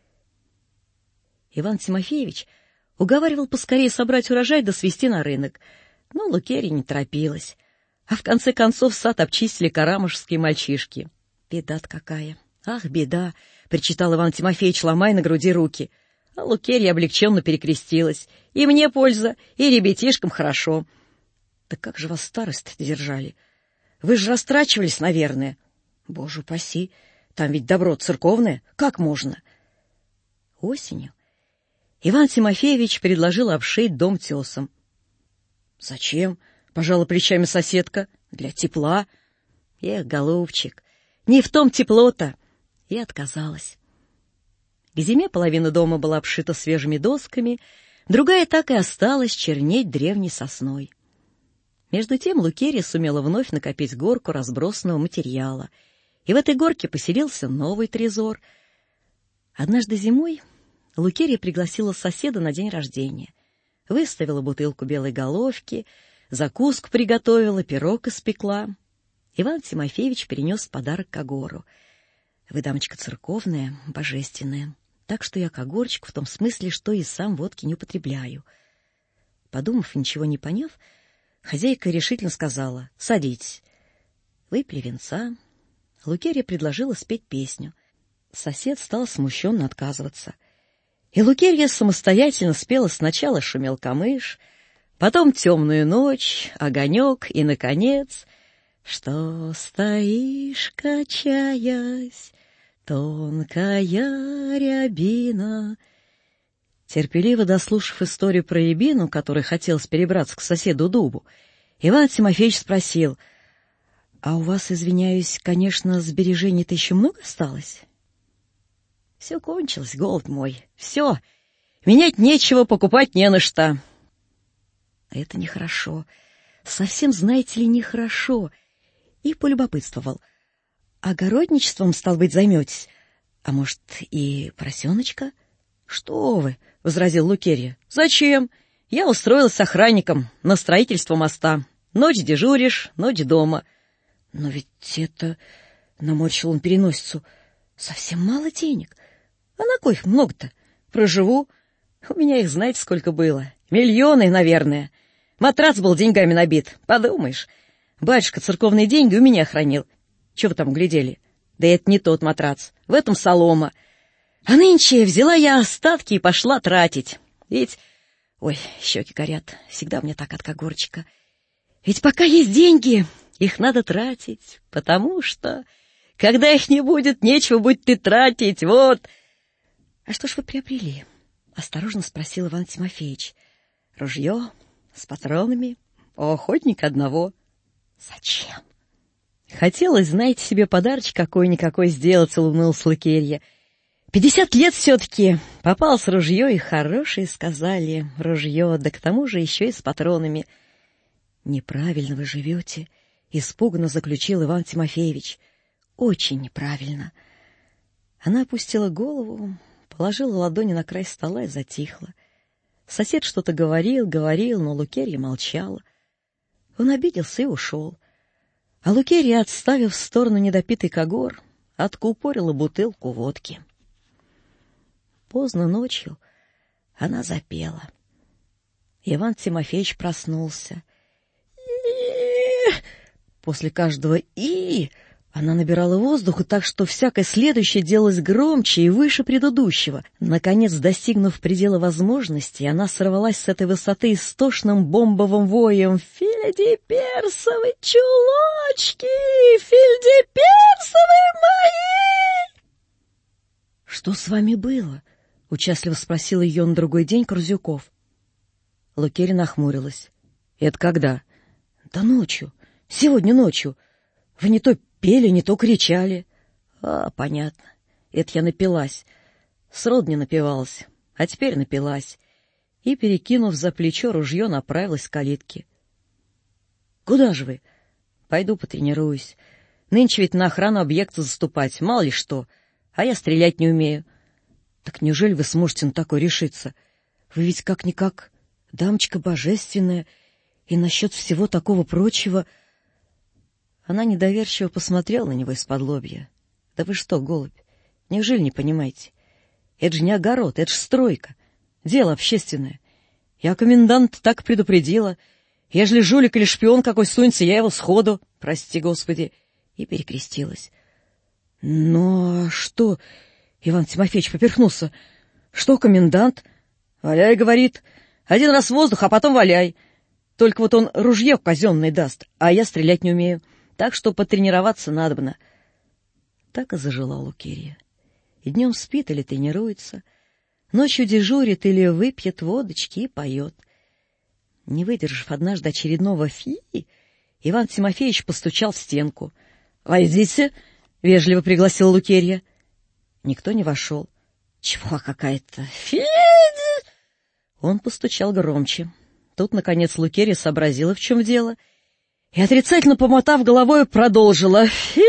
Иван Тимофеевич уговаривал поскорее собрать урожай да свезти на рынок. Но Лукерья не торопилась. А в конце концов сад обчистили карамышевские мальчишки. «Беда-то какая! Ах, беда!» — причитал Иван Тимофеевич, ломая на груди руки. А Лукерья облегченно перекрестилась. «И мне польза, и ребятишкам хорошо». «Да как же вас старость держали? Вы же растрачивались, наверное». «Боже упаси! Там ведь добро церковное. Как можно?» Осенью Иван Тимофеевич предложил обшить дом тесом. «Зачем?» — пожала плечами соседка. «Для тепла». «Эх, голубчик, не в том тепло-то!» И отказалась. К зиме половина дома была обшита свежими досками, другая так и осталась чернеть древней сосной. Между тем Лукерья сумела вновь накопить горку разбросанного материала, и в этой горке поселился новый трезор. Однажды зимой Лукерья пригласила соседа на день рождения, выставила бутылку белой головки, закуску приготовила, пирог испекла. Иван Тимофеевич перенес подарок к огору. «Вы, дамочка, церковная, божественная, так что я к огурчику в том смысле, что и сам водки не употребляю». Подумав, ничего не поняв, хозяйка решительно сказала: «Садитесь». Выпили винца. Лукерья предложила спеть песню. Сосед стал смущенно отказываться. И Лукерья самостоятельно спела сначала «Шумел камыш», потом «Темную ночь», «Огонек» и, наконец, «Что стоишь, качаясь, тонкая рябина». Терпеливо дослушав историю про рябину, которой хотелось перебраться к соседу дубу, Иван Тимофеевич спросил: «А у вас, извиняюсь, конечно, сбережений-то еще много осталось?» «Все кончилось, голубь мой, все. Менять нечего, покупать не на что». «Это нехорошо. Совсем, знаете ли, нехорошо». И полюбопытствовал: «Огородничеством, стал быть, займетесь? А может, и поросеночка?» «Что вы!» — возразил Лукерья. «Зачем? Я устроилась охранником на строительство моста. Ночь дежуришь, ночь дома». «Но ведь это...» — наморщил он переносицу. «Совсем мало денег. А на кой их много-то? Проживу. У меня их, знаете, сколько было? Миллионы, наверное. Матрац был деньгами набит. Подумаешь. Батюшка церковные деньги у меня хранил. Чего вы там глядели? Да это не тот матрац. В этом солома. А нынче взяла я остатки и пошла тратить. Ведь Ой, щеки горят, всегда мне так от когорчика. Ведь пока есть деньги, их надо тратить, потому что, когда их не будет, нечего будет ты тратить, вот. А что ж вы приобрели? Осторожно спросил Иван Тимофеевич. Ружье с патронами, у охотника одного. Зачем? Хотелось, знаете, себе подарочек какой-никакой сделать, улыбнулся Лукерья. Пятьдесят лет все-таки. Попалось ружье, и хорошие сказали. Ружье, да к тому же еще и с патронами. Неправильно вы живете, испуганно заключил Иван Тимофеевич. Очень неправильно. Она опустила голову, положила ладони на край стола и затихла. Сосед что-то говорил, говорил, но Лукерья молчала. Он обиделся и ушел. А Лукерья, отставив в сторону недопитый когор, откупорила бутылку водки. Поздно ночью она запела. Иван Тимофеевич проснулся. И после каждого «и» она набирала воздуха так, что всякое следующее делалось громче и выше предыдущего. Наконец, достигнув предела возможностей, она сорвалась с этой высоты истошным бомбовым воем: «Фильдеперсовы чулочки! Фильдеперсовы мои!» «Что с вами было?» — участливо спросил ее на другой день Корзюков. Лукерья нахмурилась. «Это когда?» «Да ночью. Сегодня ночью. Вы не то пели, не то кричали». «А, понятно. Это я напилась. Сроду не напивалась, а теперь напилась». И, перекинув за плечо ружье, направилась к калитке. «Куда же вы?» «Пойду потренируюсь. Нынче ведь на охрану объекта заступать, мало ли что. А я стрелять не умею». «Так неужели вы сможете на такое решиться? Вы ведь как-никак дамочка божественная, и насчет всего такого прочего...» Она недоверчиво посмотрела на него из-под лобья. «Да вы что, голубь, неужели не понимаете? Это же не огород, это же стройка, дело общественное. Я комендант так предупредила. Ежели жулик или шпион какой сунется, я его сходу, прости господи». И перекрестилась. «Ну, а что?» Иван Тимофеевич поперхнулся. «Что, комендант?» «Валяй, — говорит, — один раз в воздух, а потом валяй. Только вот он ружье казенное даст, а я стрелять не умею. Так что потренироваться надобно». Так и зажила Лукерья. И днем спит или тренируется, ночью дежурит или выпьет водочки и поет. Не выдержав однажды очередного фи, Иван Тимофеевич постучал в стенку. «Войдите!» — вежливо пригласила Лукерья. Никто не вошел. «Чего какая-то? Федя!» Он постучал громче. Тут, наконец, Лукерья сообразила, в чем дело, и, отрицательно помотав головой, продолжила: «Фильдеперсовы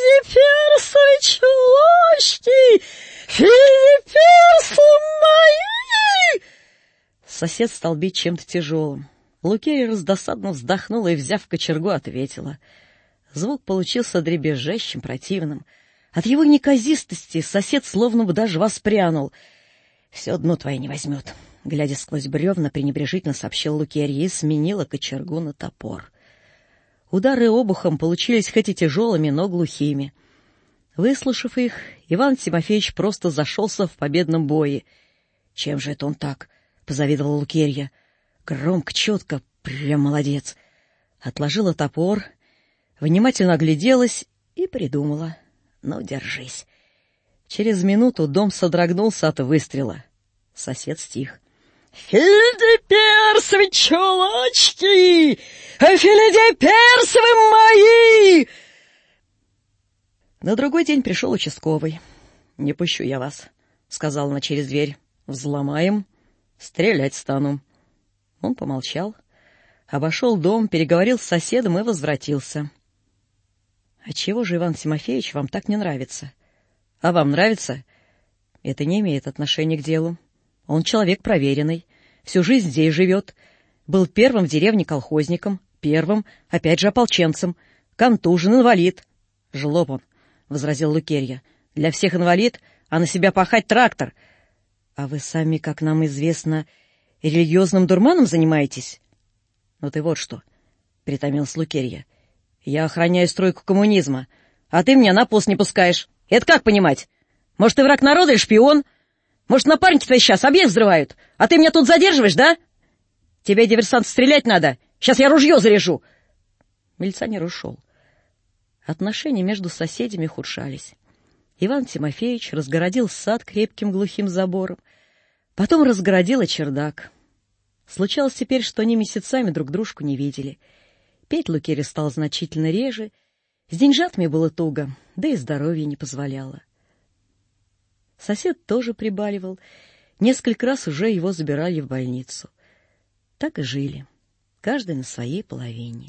чулочки! Фильдеперсы мои!» Сосед стал бить чем-то тяжелым. Лукерья раздосадно вздохнула и, взяв кочергу, ответила. Звук получился дребезжащим, противным. От его неказистости сосед словно бы даже воспрянул. «Все дно твое не возьмет», — глядя сквозь бревна, пренебрежительно сообщил Лукерья и сменила кочергу на топор. Удары обухом получились хоть и тяжелыми, но глухими. Выслушав их, Иван Тимофеевич просто зашелся в победном бое. «Чем же это он так?» — позавидовала Лукерья. «Громко, четко, прям молодец». Отложила топор, внимательно огляделась и придумала: «Ну, держись». Через минуту дом содрогнулся от выстрела. Сосед стих. «Фильдеперсовы чулочки! Фильдеперсовы мои!» На другой день пришел участковый. «Не пущу я вас», — сказал она через дверь. «Взломаем, стрелять стану». Он помолчал, обошел дом, переговорил с соседом и возвратился. «А чего же, Иван Тимофеевич, вам так не нравится?» «А вам нравится?» «Это не имеет отношения к делу. Он человек проверенный, всю жизнь здесь живет. Был первым в деревне колхозником, первым, опять же, ополченцем, контужен, инвалид». «Жлоб он», — возразил Лукерья. «Для всех инвалид, а на себя пахать трактор». «А вы сами, как нам известно, религиозным дурманом занимаетесь?» «Ну ты вот что», — притомилась Лукерья. «Я охраняю стройку коммунизма, а ты меня на пост не пускаешь. Это как понимать? Может, ты враг народа или шпион? Может, напарники твои сейчас объект взрывают, а ты меня тут задерживаешь, да? Тебе, диверсант, стрелять надо! Сейчас я ружье заряжу!» Милиционер ушел. Отношения между соседями ухудшались. Иван Тимофеевич разгородил сад крепким глухим забором, потом разгородил и чердак. Случалось теперь, что они месяцами друг дружку не видели. Петь Лукерья стал значительно реже, с деньжатами было туго, да и здоровье не позволяло. Сосед тоже прибаливал, несколько раз уже его забирали в больницу. Так и жили, каждый на своей половине.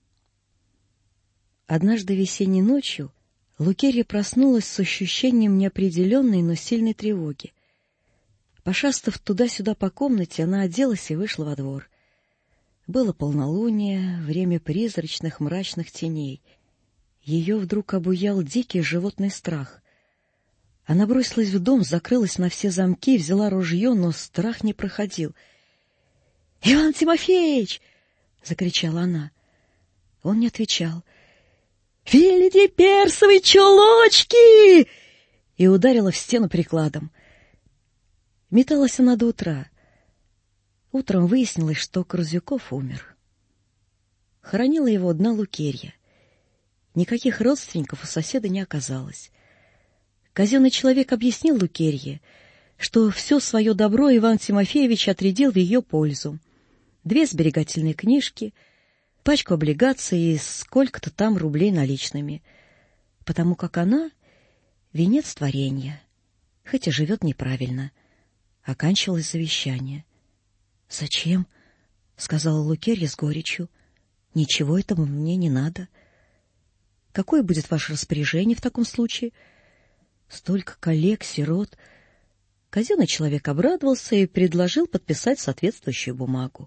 Однажды весенней ночью Лукерья проснулась с ощущением неопределенной, но сильной тревоги. Пошастав туда-сюда по комнате, она оделась и вышла во двор. Было полнолуние, время призрачных мрачных теней. Ее вдруг обуял дикий животный страх. Она бросилась в дом, закрылась на все замки, взяла ружье, но страх не проходил. — Иван Тимофеевич! — закричала она. Он не отвечал. — Видите, персовые чулочки! И ударила в стену прикладом. Металась она до утра. Утром выяснилось, что Корзюков умер. Хоронила его одна Лукерья. Никаких родственников у соседа не оказалось. Казенный человек объяснил Лукерье, что все свое добро Иван Тимофеевич отрядил в ее пользу. Две сберегательные книжки, пачку облигаций и сколько-то там рублей наличными, потому как она — венец творения, хоть и живет неправильно. Оканчивалось завещание. — Зачем? — сказала Лукерья с горечью. — Ничего этому мне не надо. — Какое будет ваше распоряжение в таком случае? Столько коллег, сирот. Казенный человек обрадовался и предложил подписать соответствующую бумагу.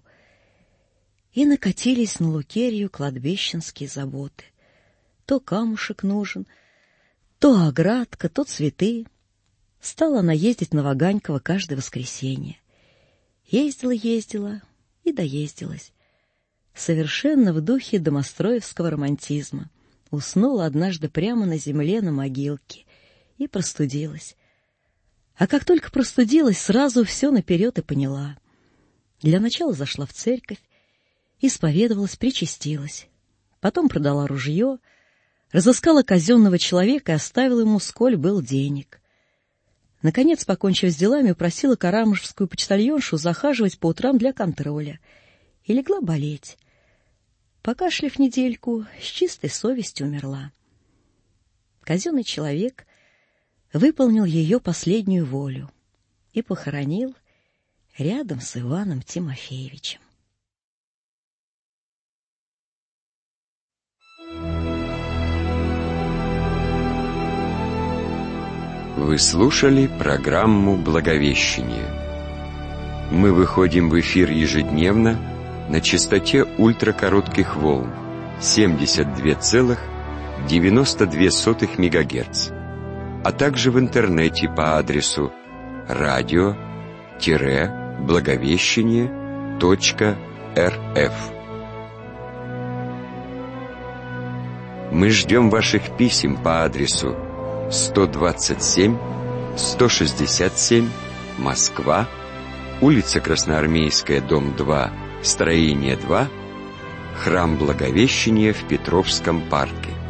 И накатились на Лукерью кладбищенские заботы. То камушек нужен, то оградка, то цветы. Стала она ездить на Ваганькова каждое воскресенье. Ездила-ездила и доездилась. Совершенно в духе домостроевского романтизма. Уснула однажды прямо на земле на могилке и простудилась. А как только простудилась, сразу все наперед и поняла. Для начала зашла в церковь, исповедовалась, причастилась. Потом продала ружье, разыскала казенного человека и оставила ему, сколь был денег. Наконец, покончив с делами, упросила карамышевскую почтальоншу захаживать по утрам для контроля. И легла болеть. Покашляв недельку, с чистой совестью умерла. Казенный человек выполнил ее последнюю волю и похоронил рядом с Иваном Тимофеевичем. Вы слушали программу «Благовещение». Мы выходим в эфир ежедневно на частоте ультракоротких волн семьдесят два целых девяносто две сотых мегагерц, а также в интернете по адресу радио благовещение точка эр эф. Мы ждем ваших писем по адресу сто двадцать семь сто шестьдесят семь, Москва, улица Красноармейская, дом два, строение два, храм Благовещения в Петровском парке.